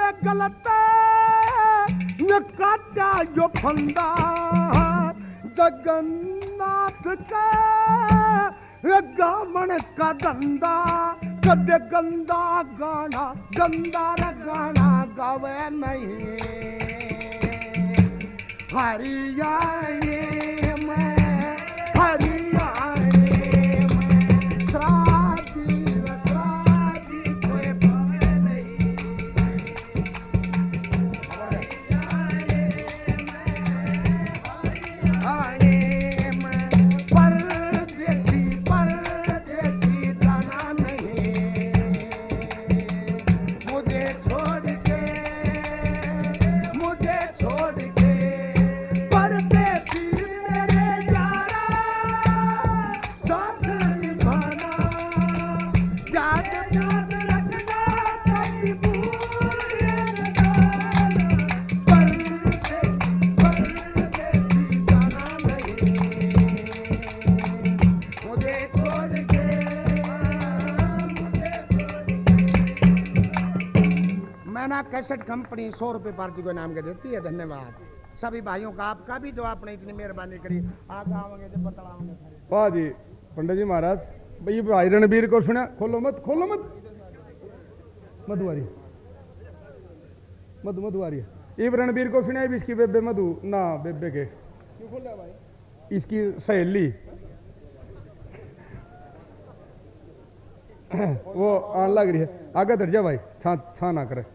मेरे गलत न काटा जो फंदा जगन्नाथ का गामन का धंधा कदे गंदा गाना गंदा गाना गावे नहीं हरियाणे में हरियाणे में श्रादी कोई पावे नहीं हरियाणे में परदेसी जाना नहीं मुझे छोड़ के परदेसी मेरे यारा साथ निभाना याद रखना कभी भूल न परदेसी जाना नहीं मुझे छोड़ के मैना कैसेट कंपनी 100 रुपये पार्टी को नाम के देती है। धन्यवाद सभी भाइयों का, आपका भी जो आपने इतनी मेहरबानी करी। आगे आवेंगे तो बतलाओगे। वाह जी पंडित जी महाराज। भाई भाई रणबीर को सुना, खोलो मत मधुआरी मधुआरी ये रणबीर को सुना भी इसकी बेबे मधु ना बेबे के क्यों खोला भाई इसकी सहेली वो आन लग रही है। आगे धर जा भाई, छा ना करे।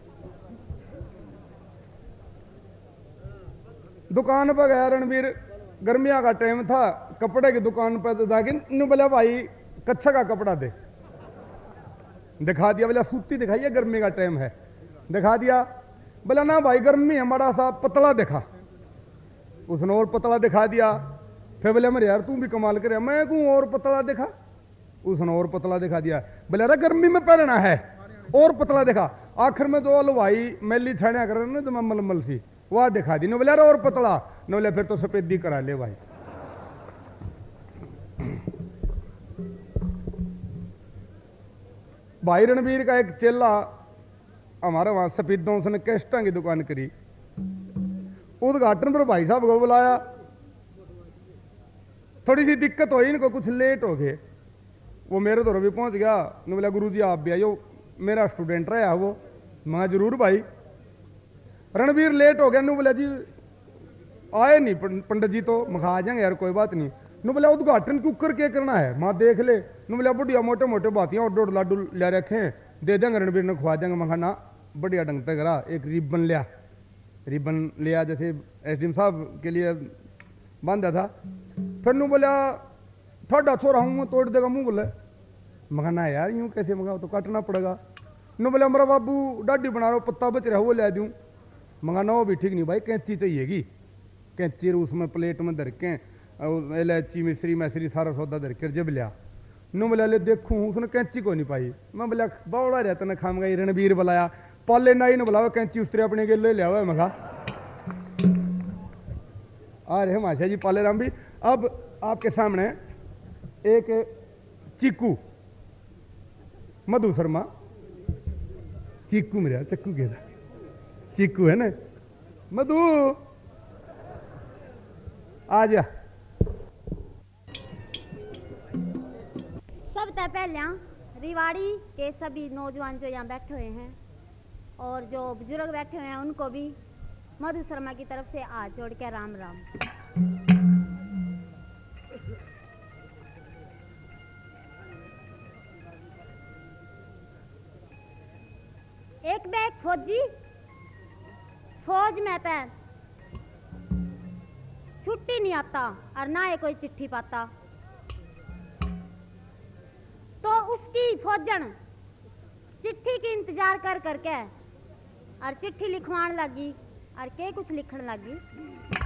दुकान पर गया रणबीर, गर्मिया का टाइम था, कपड़े की दुकान पर जाके नु बोला भाई कच्छा का कपड़ा दे। दिखा दिया, बोला सूती दिखाइए गर्मी का टाइम है। दिखा दिया, बोला ना भाई गर्मी है, बड़ा सा पतला दिखा। उसने और पतला दिखा दिया। फिर बोले मेरे यार तू भी कमाल करे, मैं कहूँ और पतला दिखा। उसने और पतला दिखा दिया। बोले अरे गर्मी में पहनना है, और पतला दिखा। आखिर में जो हलवाई मैली छाया कर ना जो मलमल सी वह दिखा दी। बोले अरे और पतला, न बोले फिर तो सफेदी करा ले भाई। भाई रणबीर का एक चेला हमारे वहां सफेदों, उसने कैस्टा की दुकान करी। उद्घाटन पर भाई साहब को बुलाया। थोड़ी सी दिक्कत हुई, इनको कुछ लेट हो गए। वो मेरे दौर भी पहुंच गया। न बोला गुरु जी आप भी आइयो, मेरा स्टूडेंट रहा वो। मैं जरूर भाई। रणबीर लेट हो गया। नु बोला जी आए नहीं पंडित जी, तो मखा आ जाएंगे यार कोई बात नहीं। नु बोला उद्घाटन क्यों करके करना है, माँ देख ले। नु बोला बढ़िया मोटे मोटे बातियाँ और 1.5 लाडू ले रखे दे देंगे रणबीर ने, खुआ देंगे। मखा ना बढ़िया ढंग से करा। एक रिबन लिया जैसे एसडीएम साहब के लिए बांधा था। फिर नु बोला थोड़ा छोरा हूँ तोड़ देगा मुँह। बोले मखा ना यार यूँ कैसे, मखा तो काटना पड़ेगा। नु बोला मेरा बाबू डाडी बना रहा हो, पत्ता बच रहा है वो ले दूँ। मंगा ना वो भी ठीक नहीं भाई, कैंची चाहिएगी। कैंची उसमें प्लेट में धर के इलायची मिश्री मैसरी सारा सौदा धर के जब लिया। नु बोला ले देखूँ, उसने कैंची को नहीं पाई। मैं बोला बौड़ा रहता ना खाम गई। रणबीर बुलाया, पाले नाई ने बुलावा कैंची उस तरह अपने के ले लिया हुआ है। मगा आ रहे माशा जी पाले राम भी। अब आपके सामने एक चीकू, मधु शर्मा, चीकू मेरा चक्कू के चीकू है ना, मधु आ जा। सबसे पहले रिवाड़ी के सभी नौजवान जो यहाँ बैठे हुए हैं और जो बुजुर्ग बैठे हुए हैं उनको भी मधु शर्मा की तरफ से हाथ जोड़ के राम राम। एक बैग फौजी, फौज में आता छुट्टी नहीं आता और ना ये कोई चिट्ठी पाता। तो उसकी फौजन चिट्ठी की इंतजार कर करके और चिट्ठी लिखवान लगी और के कुछ लिखण लगी।